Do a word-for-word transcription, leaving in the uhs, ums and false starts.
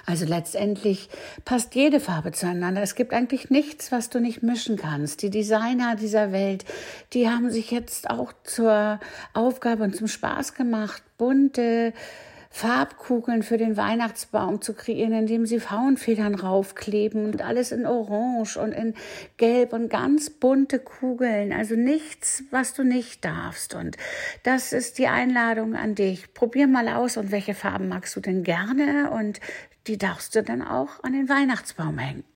Also letztendlich passt jede Farbe zueinander. Es gibt eigentlich nichts, was du nicht mischen kannst. Die Designer dieser Welt, die haben sich jetzt auch zur Aufgabe und zum Spaß gemacht, bunte Farbkugeln für den Weihnachtsbaum zu kreieren, indem sie Faunfedern raufkleben und alles in Orange und in Gelb und ganz bunte Kugeln. Also nichts, was du nicht darfst. Und das ist die Einladung an dich. Probier mal aus, und welche Farben magst du denn gerne? Und die darfst du dann auch an den Weihnachtsbaum hängen.